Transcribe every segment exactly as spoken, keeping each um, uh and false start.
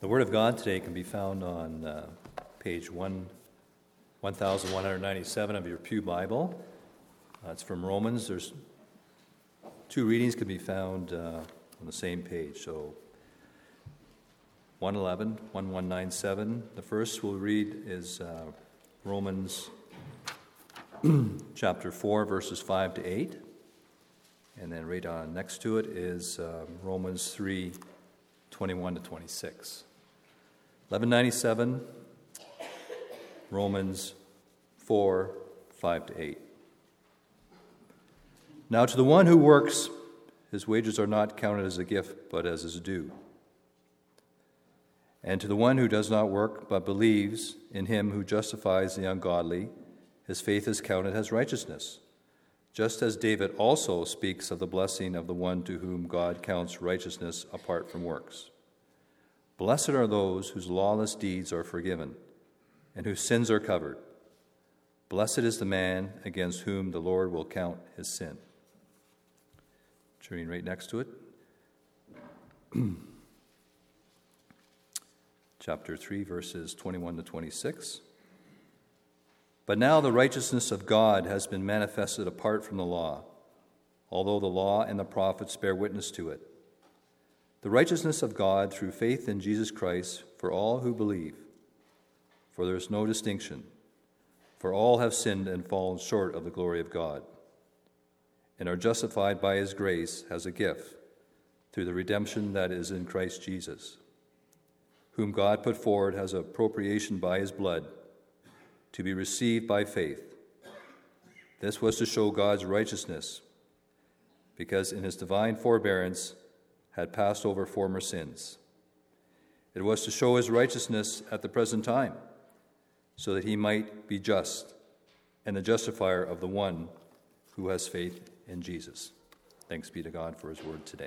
The Word of God today can be found on uh, page one, one thousand one hundred ninety-seven of your Pew Bible. Uh, it's from Romans. There's two readings can be found uh, on the same page. So one eleven, one one nine seven. The first we'll read is uh, Romans chapter four, verses five to eight. And then right on next to it is uh, Romans three, twenty-one to twenty-six. eleven ninety-seven, Romans four, five to eight. Now to the one who works, his wages are not counted as a gift, but as his due. And to the one who does not work, but believes in him who justifies the ungodly, his faith is counted as righteousness. Just as David also speaks of the blessing of the one to whom God counts righteousness apart from works. Blessed are those whose lawless deeds are forgiven, and whose sins are covered. Blessed is the man against whom the Lord will count his sin. Turning right next to it. Chapter three, verses twenty-one to twenty-six. But now the righteousness of God has been manifested apart from the law, although the law and the prophets bear witness to it. The righteousness of God through faith in Jesus Christ for all who believe. For there is no distinction, for all have sinned and fallen short of the glory of God, and are justified by his grace as a gift through the redemption that is in Christ Jesus, whom God put forward as a propitiation by his blood, to be received by faith. This was to show God's righteousness, because in his divine forbearance had passed over former sins. It was to show his righteousness at the present time, so that he might be just and the justifier of the one who has faith in Jesus. Thanks be to God for his word today.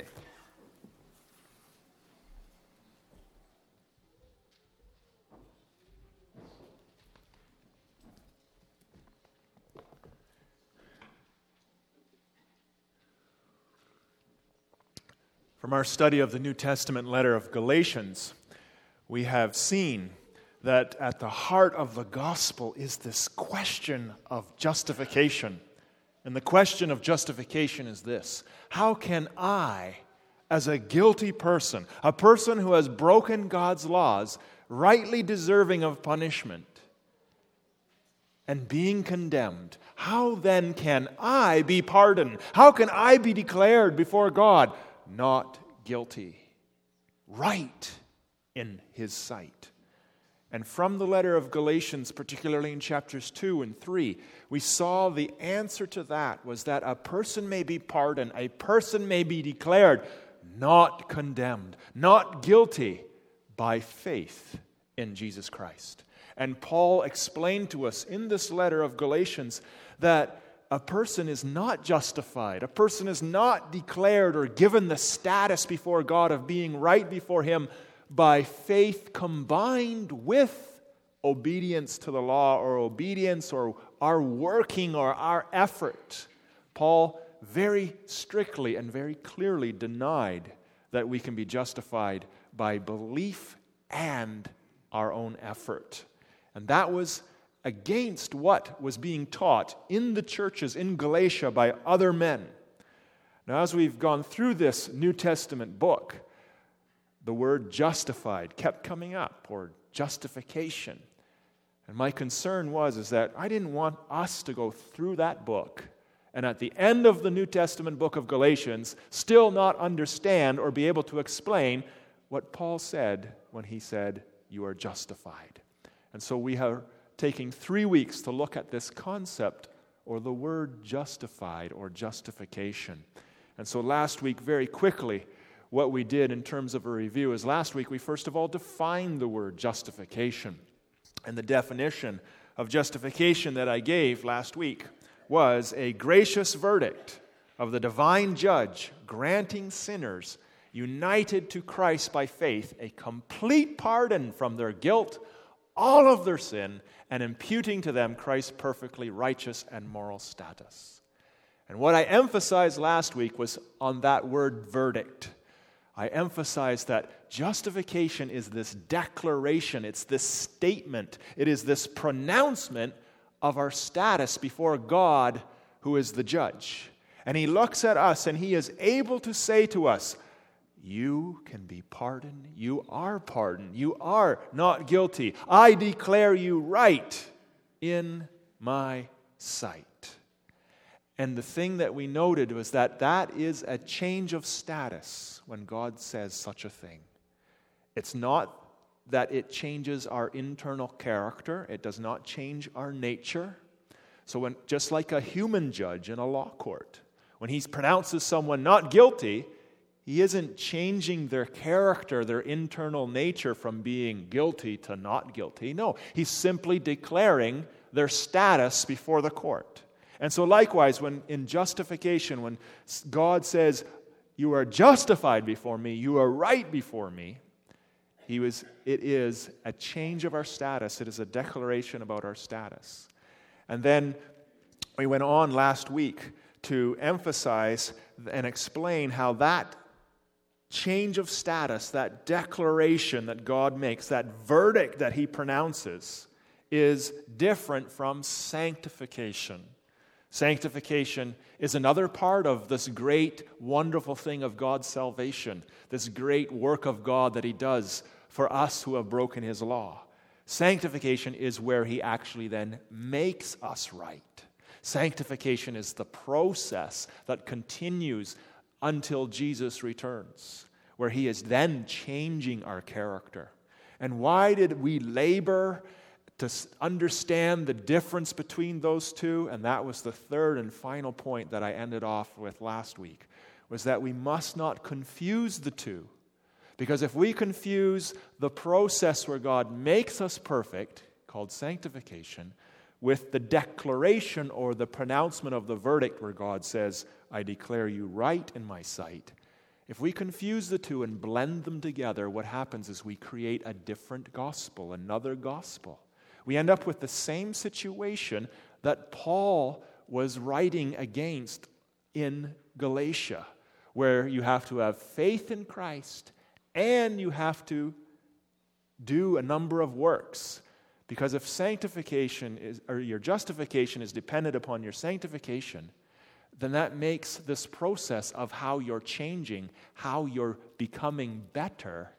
From our study of the New Testament letter of Galatians, we have seen that at the heart of the gospel is this question of justification. And the question of justification is this: how can I, as a guilty person, a person who has broken God's laws, rightly deserving of punishment and being condemned, how then can I be pardoned? How can I be declared before God not guilty, right in his sight? And from the letter of Galatians, particularly in chapters two and three, we saw the answer to that was that a person may be pardoned, a person may be declared not condemned, not guilty by faith in Jesus Christ. And Paul explained to us in this letter of Galatians that a person is not justified, a person is not declared or given the status before God of being right before him by faith combined with obedience to the law, or obedience or our working or our effort. Paul very strictly and very clearly denied that we can be justified by belief and our own effort. And that was against what was being taught in the churches in Galatia by other men. Now, as we've gone through this New Testament book, the word justified kept coming up, or justification. And my concern was is that I didn't want us to go through that book and at the end of the New Testament book of Galatians still not understand or be able to explain what Paul said when he said, "You are justified." And so we have taking three weeks to look at this concept, or the word justified, or justification. And so last week, very quickly, what we did in terms of a review is last week we first of all defined the word justification. And the definition of justification that I gave last week was a gracious verdict of the divine judge granting sinners united to Christ by faith a complete pardon from their guilt, all of their sin, and imputing to them Christ's perfectly righteous and moral status. And what I emphasized last week was on that word verdict. I emphasize that justification is this declaration, it's this statement, it is this pronouncement of our status before God, who is the judge. And he looks at us and he is able to say to us, you can be pardoned, you are pardoned, you are not guilty. I declare you right in my sight. And the thing that we noted was that that is a change of status when God says such a thing. It's not that it changes our internal character. It does not change our nature. So when, just like a human judge in a law court, when he pronounces someone not guilty, he isn't changing their character, their internal nature from being guilty to not guilty. No, he's simply declaring their status before the court. And so likewise, when in justification, when God says, you are justified before me, you are right before me, he was, it is a change of our status. It is a declaration about our status. And then we went on last week to emphasize and explain how that change of status, that declaration that God makes, that verdict that he pronounces, is different from sanctification. Sanctification is another part of this great, wonderful thing of God's salvation, this great work of God that he does for us who have broken his law. Sanctification is where he actually then makes us right. Sanctification is the process that continues until Jesus returns, where he is then changing our character. And why did we labor to understand the difference between those two? And that was the third and final point that I ended off with last week, was that we must not confuse the two. Because if we confuse the process where God makes us perfect, called sanctification, with the declaration or the pronouncement of the verdict where God says, I declare you right in my sight, if we confuse the two and blend them together, what happens is we create a different gospel, another gospel. We end up with the same situation that Paul was writing against in Galatia, where you have to have faith in Christ and you have to do a number of works. Because if sanctification is, or your justification is dependent upon your sanctification, then that makes this process of how you're changing, how you're becoming better,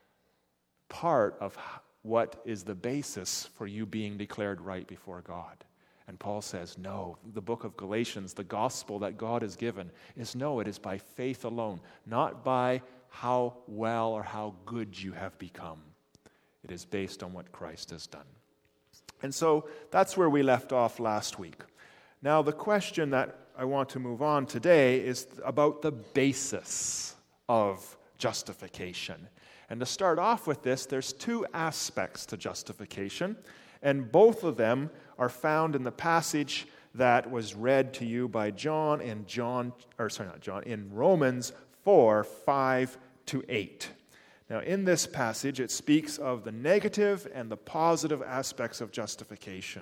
part of what is the basis for you being declared right before God. And Paul says, no, the book of Galatians, the gospel that God has given is no, it is by faith alone, not by how well or how good you have become. It is based on what Christ has done. And so that's where we left off last week. Now the question that I want to move on today is about the basis of justification. And to start off with this, there's two aspects to justification, and both of them are found in the passage that was read to you by John in John, or sorry, not John, in Romans four, five to eight. Now, in this passage, it speaks of the negative and the positive aspects of justification.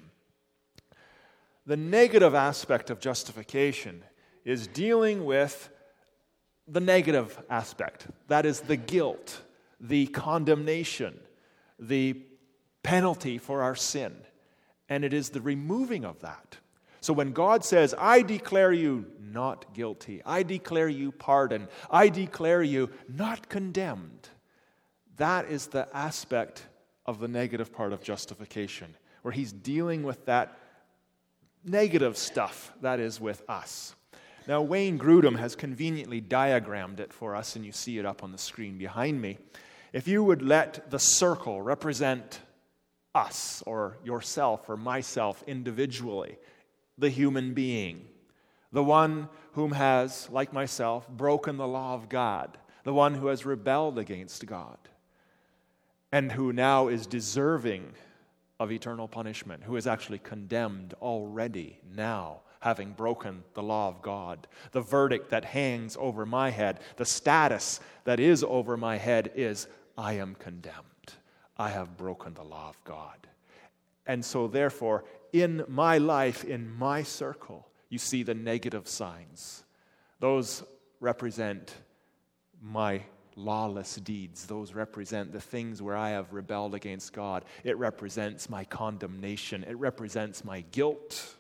The negative aspect of justification is dealing with the negative aspect, that is the guilt, the condemnation, the penalty for our sin. And it is the removing of that. So when God says, I declare you not guilty, I declare you pardoned, I declare you not condemned, that is the aspect of the negative part of justification, where he's dealing with that negative stuff that is with us. Now, Wayne Grudem has conveniently diagrammed it for us, and you see it up on the screen behind me. If you would let the circle represent us, or yourself, or myself individually, the human being, the one whom has, like myself, broken the law of God, the one who has rebelled against God, and who now is deserving of eternal punishment, who is actually condemned already now, having broken the law of God. The verdict that hangs over my head, the status that is over my head is, I am condemned. I have broken the law of God. And so therefore, in my life, in my circle, you see the negative signs. Those represent my lawless deeds. Those represent the things where I have rebelled against God. It represents my condemnation. It represents my guilt.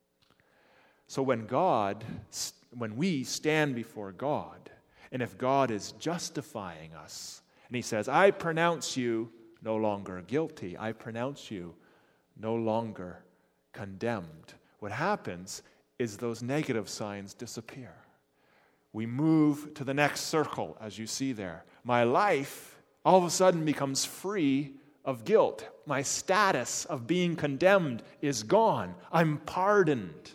So when God, when we stand before God, and if God is justifying us, and he says, I pronounce you no longer guilty, I pronounce you no longer condemned, what happens is those negative signs disappear. We move to the next circle, as you see there. My life all of a sudden becomes free of guilt. My status of being condemned is gone. I'm pardoned.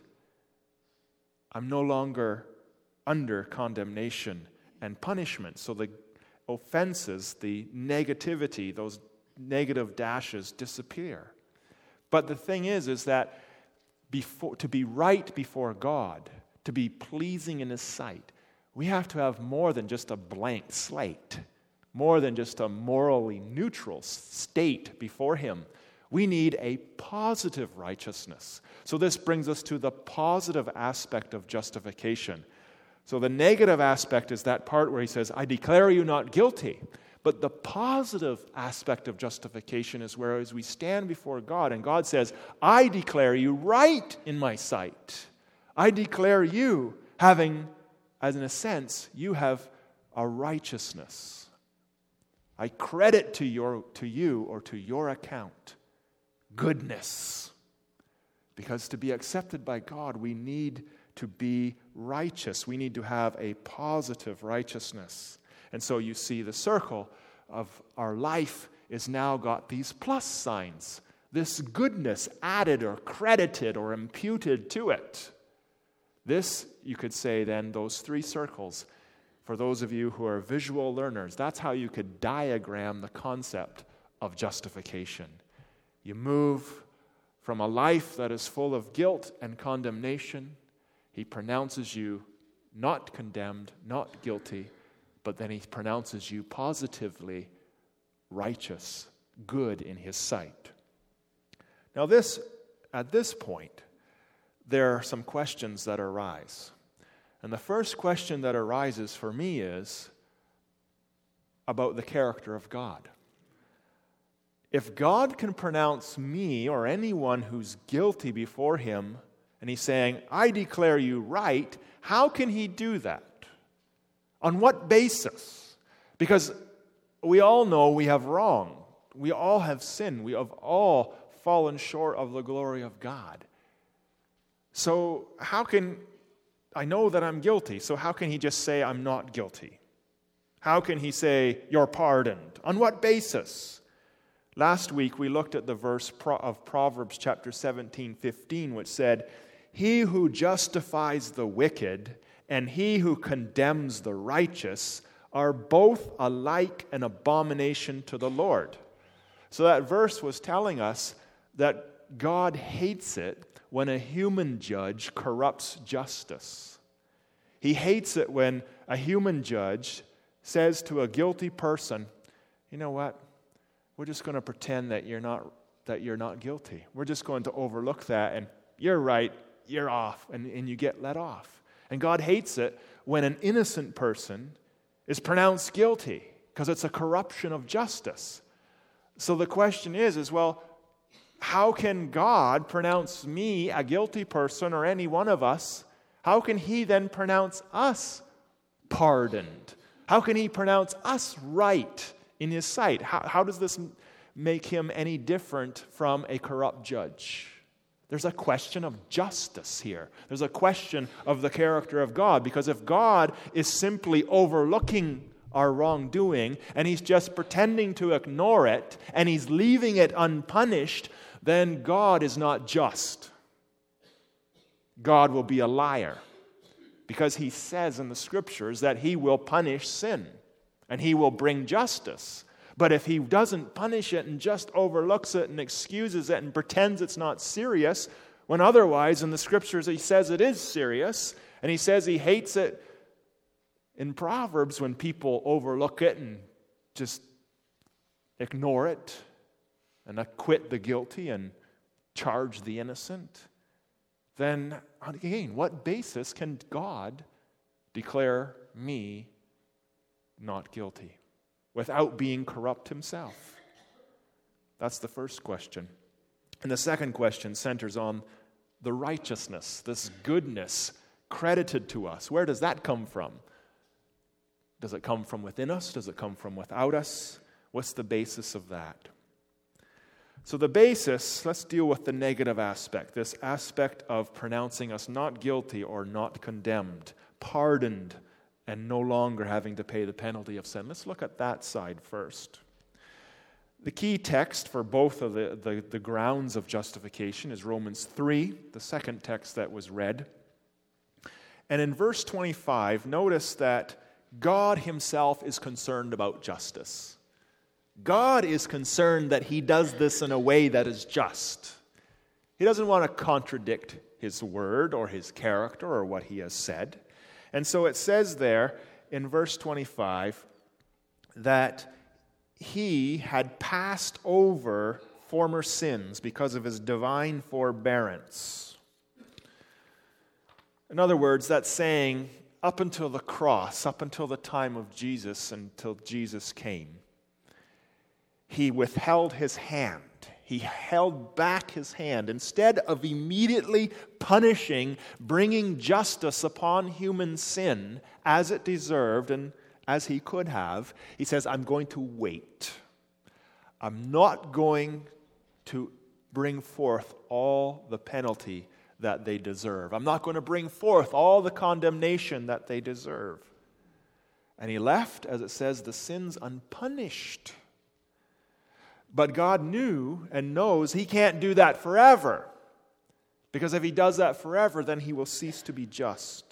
I'm no longer under condemnation and punishment. So the offenses, the negativity, those negative dashes disappear. But the thing is, is that before, to be right before God, to be pleasing in His sight, we have to have more than just a blank slate, more than just a morally neutral state before Him. We need a positive righteousness. So this brings us to the positive aspect of justification. So the negative aspect is that part where he says, I declare you not guilty. But the positive aspect of justification is where as we stand before God and God says, I declare you right in my sight. I declare you having, as in a sense, you have a righteousness. I credit to your to you or to your account goodness. Because to be accepted by God, we need to be righteous. We need to have a positive righteousness. And so you see the circle of our life is now got these plus signs, this goodness added or credited or imputed to it. This, you could say then, those three circles, for those of you who are visual learners, that's how you could diagram the concept of justification. You move from a life that is full of guilt and condemnation. He pronounces you not condemned, not guilty, but then he pronounces you positively righteous, good in his sight. Now this, at this point, there are some questions that arise. And the first question that arises for me is about the character of God. If God can pronounce me or anyone who's guilty before him, and he's saying, I declare you right, how can he do that? On what basis? Because we all know we have wrong. We all have sinned. We have all fallen short of the glory of God. So how can, I know that I'm guilty, so how can he just say I'm not guilty? How can he say you're pardoned? On what basis? Last week we looked at the verse of Proverbs chapter seventeen, fifteen, which said, he who justifies the wicked and he who condemns the righteous are both alike an abomination to the Lord. So that verse was telling us that God hates it when a human judge corrupts justice. He hates it when a human judge says to a guilty person, you know what, we're just going to pretend that you're not that you're not guilty. We're just going to overlook that, and you're right, you're off, and, and you get let off. And God hates it when an innocent person is pronounced guilty, because it's a corruption of justice. So the question is, is well, how can God pronounce me a guilty person, or any one of us? How can he then pronounce us pardoned? How can he pronounce us right in his sight? How, how does this make him any different from a corrupt judge? There's a question of justice here. There's a question of the character of God, because if God is simply overlooking our wrongdoing and he's just pretending to ignore it and he's leaving it unpunished, then God is not just. God will be a liar, because he says in the scriptures that he will punish sin and he will bring justice. But if he doesn't punish it and just overlooks it and excuses it and pretends it's not serious, when otherwise in the scriptures he says it is serious, and he says he hates it in Proverbs when people overlook it and just ignore it and acquit the guilty and charge the innocent, then again, what basis can God declare me not guilty without being corrupt himself? That's the first question. And the second question centers on the righteousness, this goodness credited to us. Where does that come from? Does it come from within us? Does it come from without us? What's the basis of that? So the basis, let's deal with the negative aspect, this aspect of pronouncing us not guilty or not condemned, pardoned, and no longer having to pay the penalty of sin. Let's look at that side first. The key text for both of the, the, the grounds of justification is Romans three, the second text that was read. And in verse twenty-five, notice that God himself is concerned about justice. God is concerned that he does this in a way that is just. He doesn't want to contradict his word or his character or what he has said. And so it says there in verse twenty-five that he had passed over former sins because of his divine forbearance. In other words, that's saying up until the cross, up until the time of Jesus, until Jesus came, he withheld his hand. He held back his hand. Instead of immediately punishing, bringing justice upon human sin as it deserved and as he could have, he says, I'm going to wait. I'm not going to bring forth all the penalty that they deserve. I'm not going to bring forth all the condemnation that they deserve. And he left, as it says, the sins unpunished. But God knew and knows he can't do that forever. Because if he does that forever, then he will cease to be just.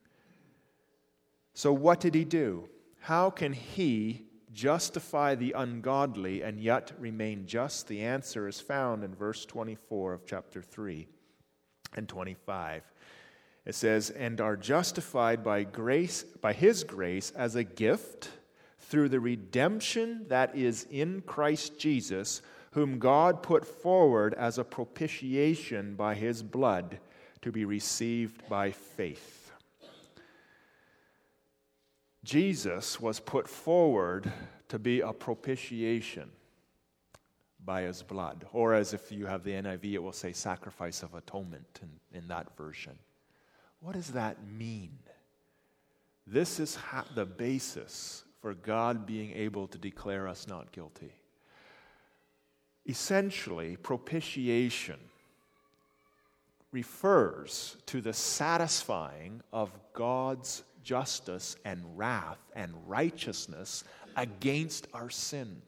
So what did he do? How can he justify the ungodly and yet remain just? The answer is found in verse twenty-four of chapter three and twenty-five. It says, and are justified by grace, by his grace as a gift through the redemption that is in Christ Jesus, whom God put forward as a propitiation by his blood to be received by faith. Jesus was put forward to be a propitiation by his blood. Or as if you have the N I V, it will say sacrifice of atonement in, in that version. What does that mean? This is ha- the basis for God being able to declare us not guilty. Essentially, propitiation refers to the satisfying of God's justice and wrath and righteousness against our sin.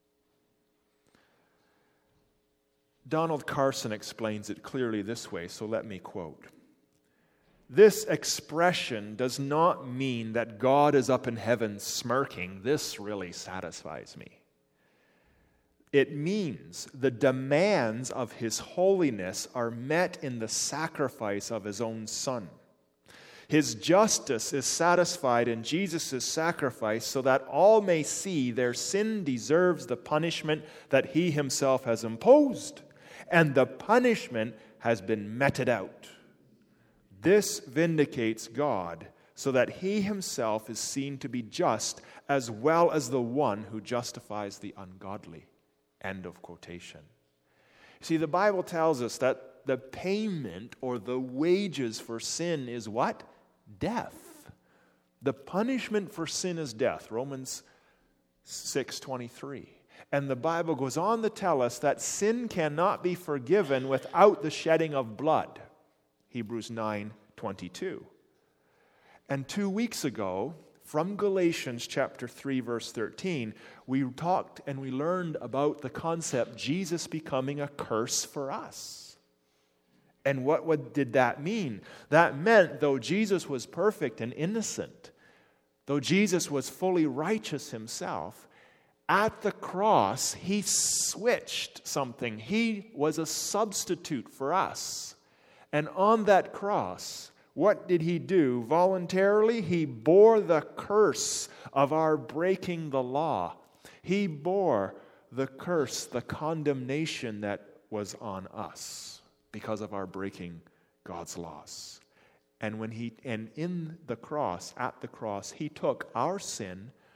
Donald Carson explains it clearly this way, so let me quote. This expression does not mean that God is up in heaven smirking, this really satisfies me. It means the demands of his holiness are met in the sacrifice of his own Son. His justice is satisfied in Jesus' sacrifice so that all may see their sin deserves the punishment that he himself has imposed, and the punishment has been meted out. This vindicates God so that he himself is seen to be just as well as the one who justifies the ungodly. End of quotation. See, the Bible tells us that the payment or the wages for sin is what? Death. The punishment for sin is death. Romans six twenty-three. And the Bible goes on to tell us that sin cannot be forgiven without the shedding of blood. Hebrews nine twenty-two. And two weeks ago, from Galatians chapter three, verse thirteen, we talked and we learned about the concept Jesus becoming a curse for us. And what, what did that mean? That meant, though Jesus was perfect and innocent, though Jesus was fully righteous himself, at the cross, he switched something. He was a substitute for us. And on that cross, what did he do? Voluntarily, he bore the curse of our breaking the law. He bore the curse, the condemnation that was on us because of our breaking God's laws. And when he and in the cross, at the cross, he took our sin,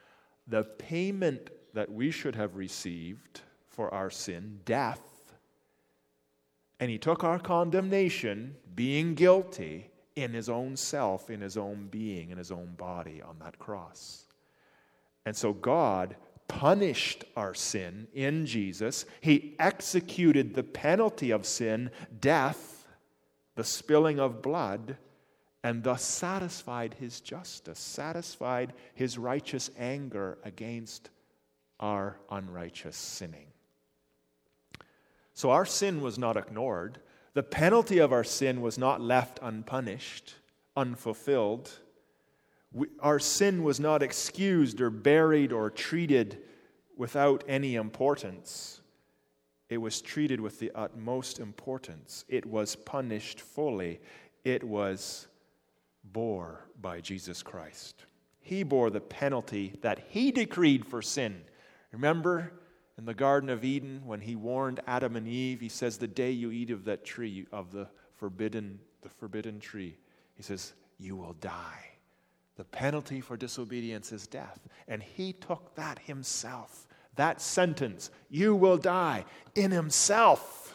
the payment that we should have received for our sin, death, and he took our condemnation, being guilty, in his own self, in his own being, in his own body on that cross. And so God punished our sin in Jesus. He executed the penalty of sin, death, the spilling of blood, and thus satisfied his justice, satisfied his righteous anger against our unrighteous sinning. So our sin was not ignored. The penalty of our sin was not left unpunished, unfulfilled. We, our sin was not excused or buried or treated without any importance. It was treated with the utmost importance. It was punished fully. It was bore by Jesus Christ. He bore the penalty that he decreed for sin. Remember in the Garden of Eden when he warned Adam and Eve, he says, the day you eat of that tree, of the forbidden, the forbidden tree, he says, you will die. The penalty for disobedience is death. And he took that himself, that sentence, you will die, in himself.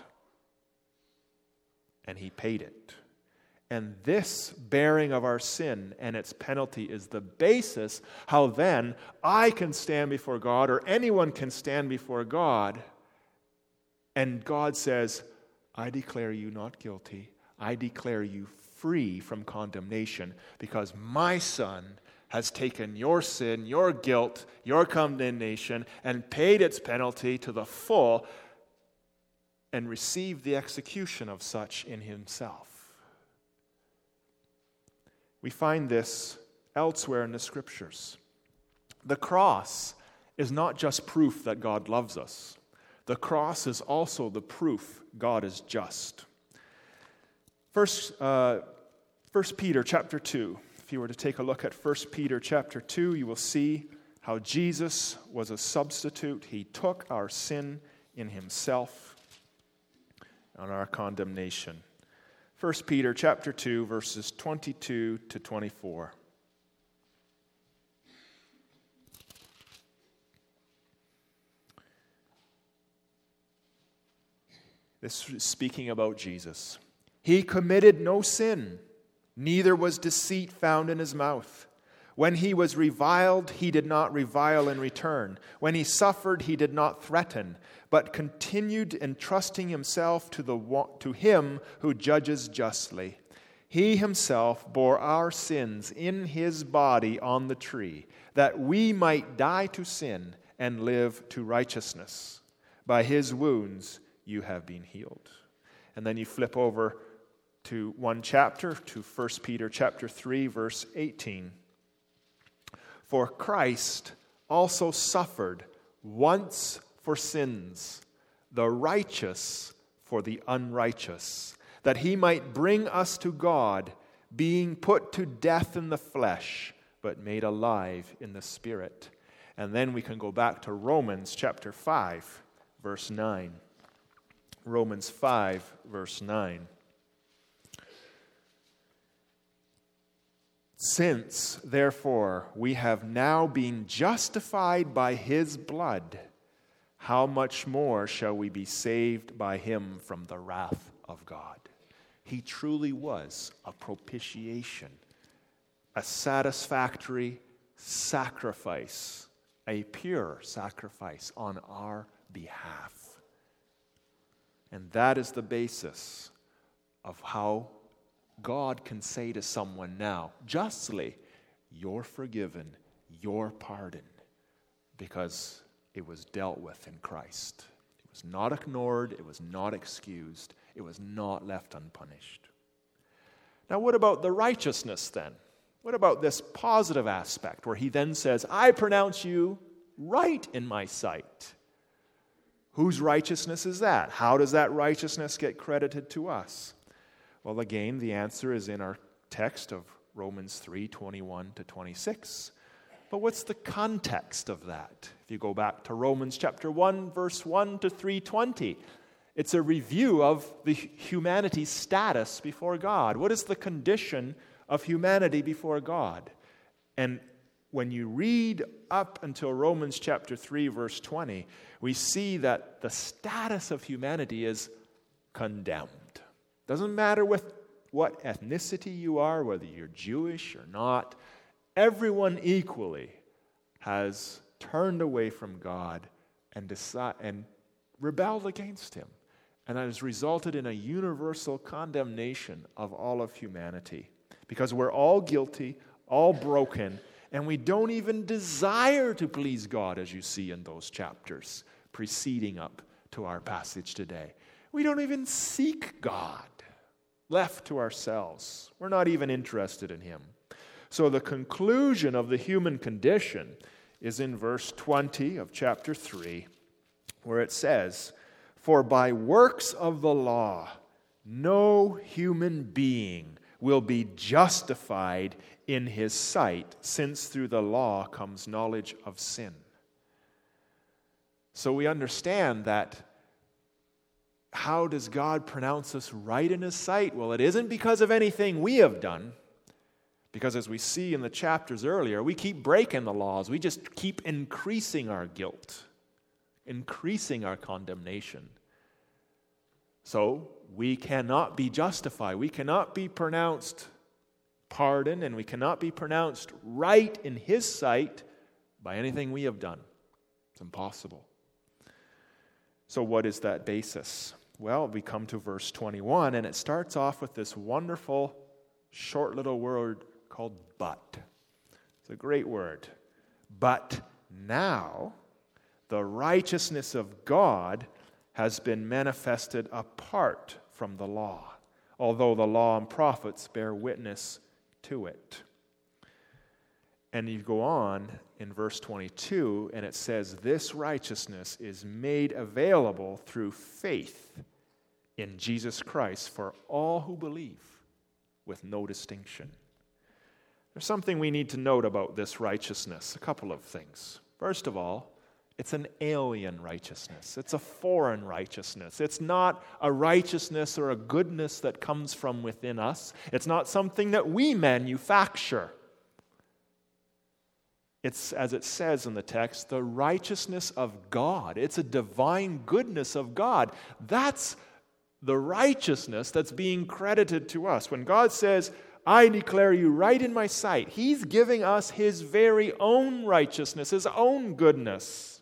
And he paid it. And this bearing of our sin and its penalty is the basis how then I can stand before God, or anyone can stand before God, and God says, I declare you not guilty. I declare you free from condemnation, because my Son has taken your sin, your guilt, your condemnation, and paid its penalty to the full, and received the execution of such in himself. We find this elsewhere in the Scriptures. The cross is not just proof that God loves us. The cross is also the proof God is just. First, uh, First Peter chapter two. If you were to take a look at First Peter chapter two, you will see how Jesus was a substitute. He took our sin in himself and our condemnation. First Peter chapter two, verses twenty-two to twenty-four. This is speaking about Jesus. He committed no sin, neither was deceit found in his mouth. When he was reviled, he did not revile in return. When he suffered, he did not threaten, but continued entrusting himself to, the, to him who judges justly. He himself bore our sins in his body on the tree, that we might die to sin and live to righteousness. By his wounds you have been healed. And then you flip over to one chapter, to First Peter chapter three, verse eighteen. For Christ also suffered once for sins, the righteous for the unrighteous, that he might bring us to God, being put to death in the flesh, but made alive in the Spirit. And then we can go back to Romans chapter five, verse nine. Romans five, verse nine. Since, therefore, we have now been justified by his blood, how much more shall we be saved by him from the wrath of God? He truly was a propitiation, a satisfactory sacrifice, a pure sacrifice on our behalf. And that is the basis of how God can say to someone now, justly, you're forgiven, you're pardoned, because it was dealt with in Christ. It was not ignored, it was not excused, it was not left unpunished. Now, what about the righteousness then? What about this positive aspect where he then says, I pronounce you right in my sight? Whose righteousness is that? How does that righteousness get credited to us? Well, again, the answer is in our text of Romans three, twenty-one to twenty-six. But what's the context of that? If you go back to Romans chapter one, verse one to three twenty, it's a review of the humanity's status before God. What is the condition of humanity before God? And when you read up until Romans chapter three, verse twenty, we see that the status of humanity is condemned. Doesn't matter with what ethnicity you are, whether you're Jewish or not, everyone equally has turned away from God and decide, and rebelled against him. And that has resulted in a universal condemnation of all of humanity. Because we're all guilty, all broken, and we don't even desire to please God, as you see in those chapters preceding up to our passage today. We don't even seek God. Left to ourselves, we're not even interested in him. So the conclusion of the human condition is in verse twenty of chapter three, where it says, "For by works of the law, no human being will be justified in his sight, since through the law comes knowledge of sin." So we understand that. How does God pronounce us right in his sight? Well, it isn't because of anything we have done. Because as we see in the chapters earlier, we keep breaking the laws. We just keep increasing our guilt, increasing our condemnation. So we cannot be justified. We cannot be pronounced pardoned, and we cannot be pronounced right in his sight by anything we have done. It's impossible. So what is that basis? Well, we come to verse twenty-one, and it starts off with this wonderful, short little word called "but." It's a great word. "But now the righteousness of God has been manifested apart from the law, although the law and prophets bear witness to it." And you go on in verse twenty-two, and it says, "This righteousness is made available through faith in Jesus Christ for all who believe, with no distinction." There's something we need to note about this righteousness, a couple of things. First of all, it's an alien righteousness. It's a foreign righteousness. It's not a righteousness or a goodness that comes from within us. It's not something that we manufacture. It's, as it says in the text, the righteousness of God. It's a divine goodness of God. That's the righteousness that's being credited to us. When God says, "I declare you right in my sight," he's giving us his very own righteousness, his own goodness.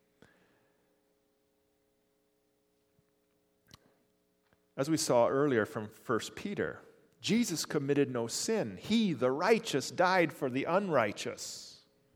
As we saw earlier from First Peter, Jesus committed no sin. He, the righteous, died for the unrighteous.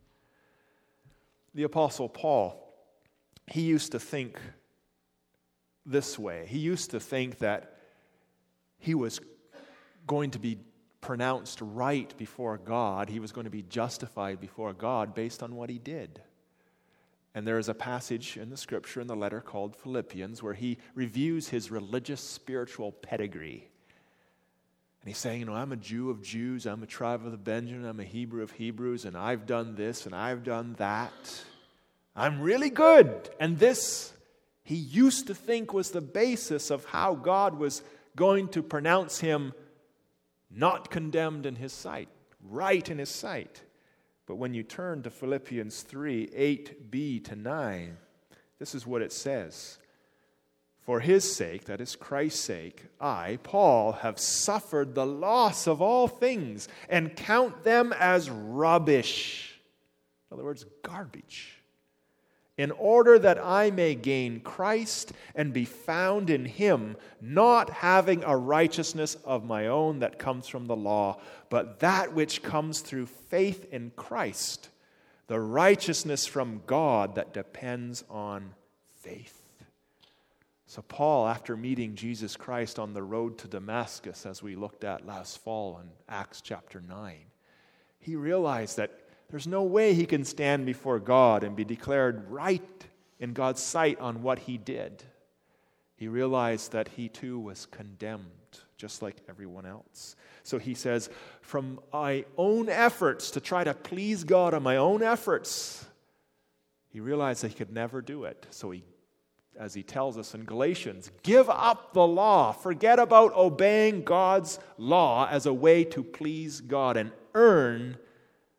The Apostle Paul, he used to think this way. He used to think that he was going to be pronounced right before God. He was going to be justified before God based on what he did. And there is a passage in the Scripture in the letter called Philippians where he reviews his religious spiritual pedigree. And he's saying, you know, I'm a Jew of Jews, I'm a tribe of the Benjamin, I'm a Hebrew of Hebrews, and I've done this and I've done that. I'm really good. And this, he used to think, was the basis of how God was going to pronounce him not condemned in his sight, right in his sight. But when you turn to Philippians three, eight b to nine, this is what it says. "For his sake," that is Christ's sake, "I, Paul, have suffered the loss of all things and count them as rubbish." In other words, garbage. "In order that I may gain Christ and be found in him, not having a righteousness of my own that comes from the law, but that which comes through faith in Christ, the righteousness from God that depends on faith." So Paul, after meeting Jesus Christ on the road to Damascus, as we looked at last fall in Acts chapter nine, he realized that there's no way he can stand before God and be declared right in God's sight on what he did. He realized that he too was condemned, just like everyone else. So he says, from my own efforts to try to please God on my own efforts, he realized that he could never do it. So he, as he tells us in Galatians, give up the law. Forget about obeying God's law as a way to please God and earn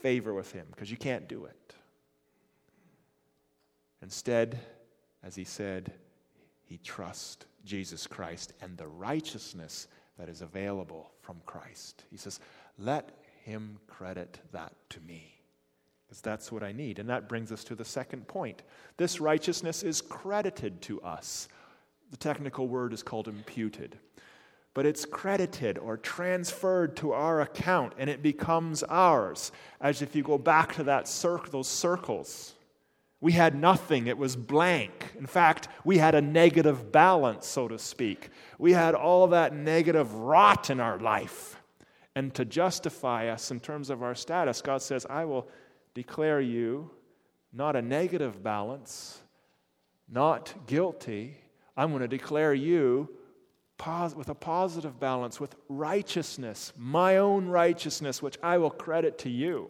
favor with him because you can't do it. Instead, as he said, he trusts Jesus Christ and the righteousness that is available from Christ. He says, let him credit that to me, because that's what I need. And that brings us to the second point. This righteousness is credited to us. The technical word is called imputed. But it's credited or transferred to our account, and it becomes ours. As if you go back to that cir- those circles. We had nothing. It was blank. In fact, we had a negative balance, so to speak. We had all that negative rot in our life. And to justify us in terms of our status, God says, I will declare you not a negative balance, not guilty. I'm going to declare you pos- with a positive balance, with righteousness, my own righteousness, which I will credit to you.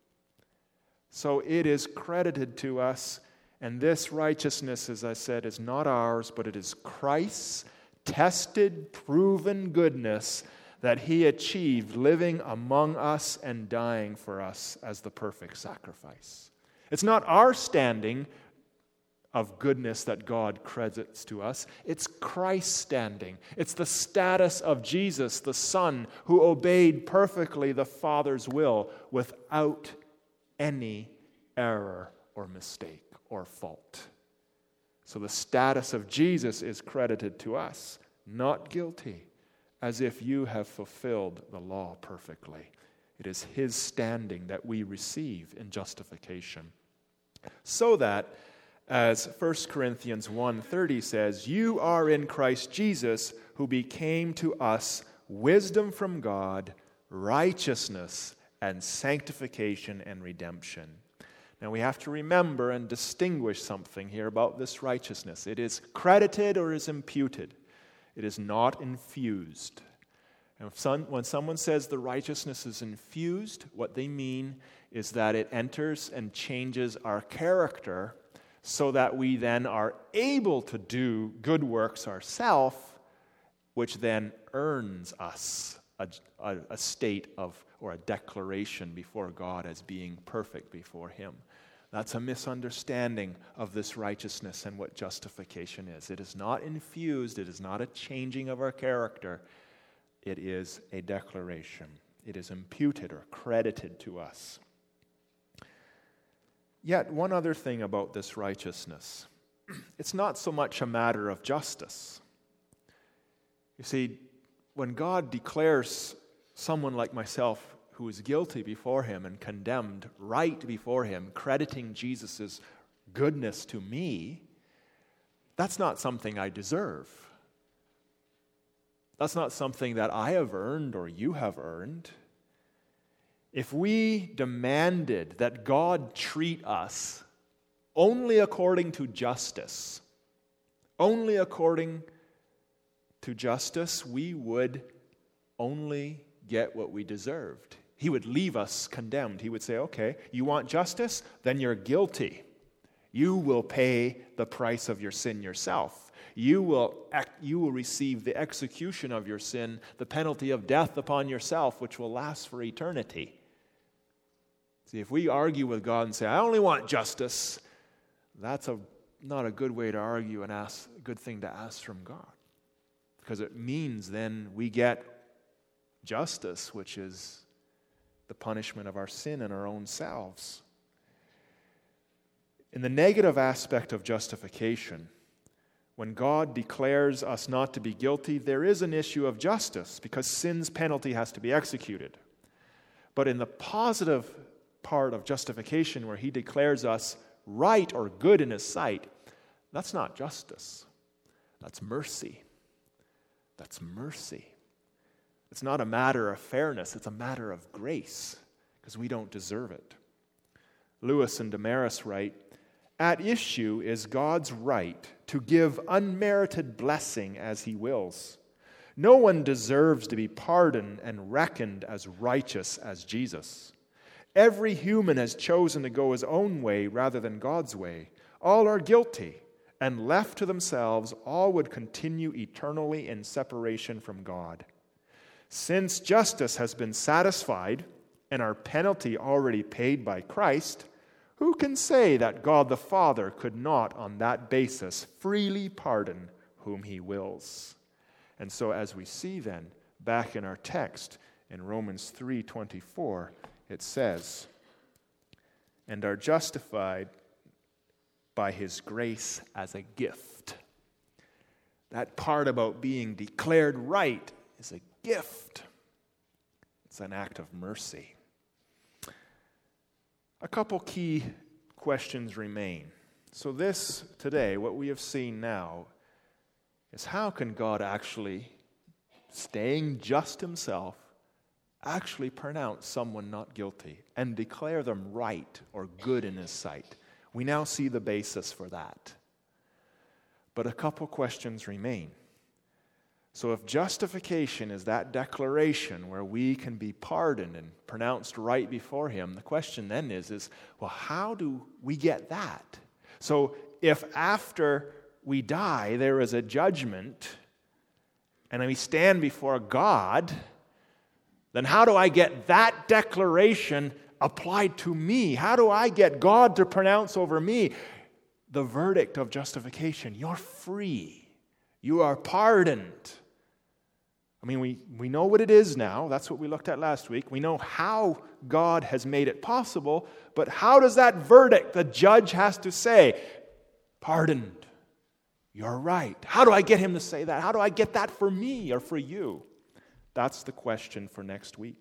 So it is credited to us, and this righteousness, as I said, is not ours, but it is Christ's tested, proven goodness that he achieved living among us and dying for us as the perfect sacrifice. It's not our standing of goodness that God credits to us. It's Christ's standing. It's the status of Jesus, the Son, who obeyed perfectly the Father's will without any error or mistake or fault. So the status of Jesus is credited to us, not guilty, as if you have fulfilled the law perfectly. It is his standing that we receive in justification. So that, as First Corinthians one thirty says, you are in Christ Jesus, who became to us wisdom from God, righteousness, and sanctification and redemption. Now we have to remember and distinguish something here about this righteousness. It is credited or is imputed. It is not infused. And if some, when someone says the righteousness is infused, what they mean is that it enters and changes our character so that we then are able to do good works ourselves, which then earns us a, a, a state of or a declaration before God as being perfect before him. That's a misunderstanding of this righteousness and what justification is. It is not infused. It is not a changing of our character. It is a declaration. It is imputed or credited to us. Yet, one other thing about this righteousness. It's not so much a matter of justice. You see, when God declares someone like myself who is guilty before him and condemned right before him, crediting Jesus' goodness to me, that's not something I deserve. That's not something that I have earned or you have earned. If we demanded that God treat us only according to justice, only according to justice, we would only get what we deserved. He would leave us condemned. He would say, okay, you want justice? Then you're guilty. You will pay the price of your sin yourself. You will, you will receive the execution of your sin, the penalty of death upon yourself, which will last for eternity. See, if we argue with God and say, I only want justice, that's a, not a good way to argue and ask, a good thing to ask from God. Because it means then we get justice, which is the punishment of our sin in our own selves. In the negative aspect of justification, when God declares us not to be guilty, there is an issue of justice because sin's penalty has to be executed. But in the positive part of justification, where he declares us right or good in his sight, that's not justice. That's mercy. That's mercy. It's not a matter of fairness, it's a matter of grace, because we don't deserve it. Lewis and Damaris write, at issue is God's right to give unmerited blessing as he wills. No one deserves to be pardoned and reckoned as righteous as Jesus. Every human has chosen to go his own way rather than God's way. All are guilty, and left to themselves, all would continue eternally in separation from God. Since justice has been satisfied, and our penalty already paid by Christ, who can say that God the Father could not on that basis freely pardon whom he wills? And so as we see then, back in our text in Romans three twenty-four, it says, and are justified by his grace as a gift. That part about being declared right is a gift. It's an act of mercy. A couple key questions remain. So this, today, what we have seen now, is how can God actually, staying just himself, actually pronounce someone not guilty and declare them right or good in his sight? We now see the basis for that. But a couple questions remain. So if justification is that declaration where we can be pardoned and pronounced right before him, the question then is, is well, how do we get that? So if after we die there is a judgment and we stand before God, then how do I get that declaration applied to me? How do I get God to pronounce over me the verdict of justification? You're free. You are pardoned. I mean, we, we know what it is now. That's what we looked at last week. We know how God has made it possible, but how does that verdict the judge has to say, pardoned, you're right? How do I get him to say that? How do I get that for me or for you? That's the question for next week.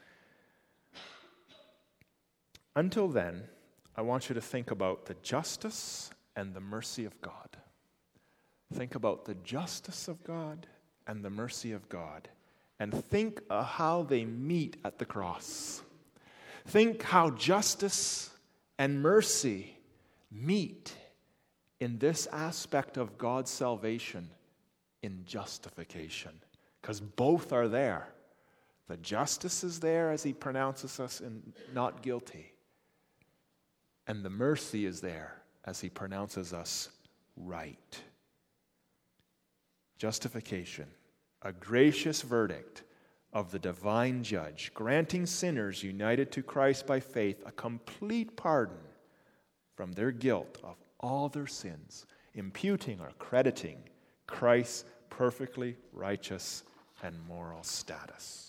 Until then, I want you to think about the justice and the mercy of God. Think about the justice of God and the mercy of God. And think of how they meet at the cross. Think how justice and mercy meet in this aspect of God's salvation in justification. Because both are there. The justice is there as he pronounces us in not guilty. And the mercy is there as he pronounces us right. Justification, a gracious verdict of the divine judge, granting sinners united to Christ by faith a complete pardon from their guilt of all their sins, imputing or crediting Christ's perfectly righteous and moral status.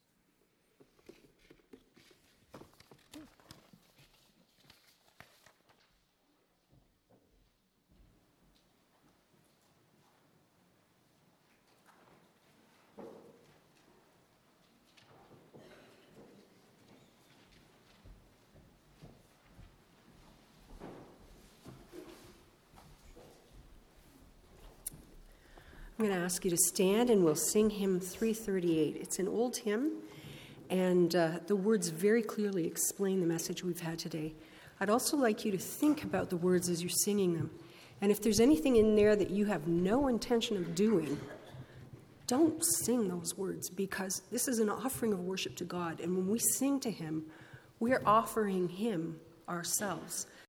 I'm going to ask you to stand and we'll sing hymn three thirty-eight. It's an old hymn, and uh, the words very clearly explain the message we've had today. I'd also like you to think about the words as you're singing them. And if there's anything in there that you have no intention of doing, don't sing those words, because this is an offering of worship to God. And when we sing to him, we're offering him ourselves.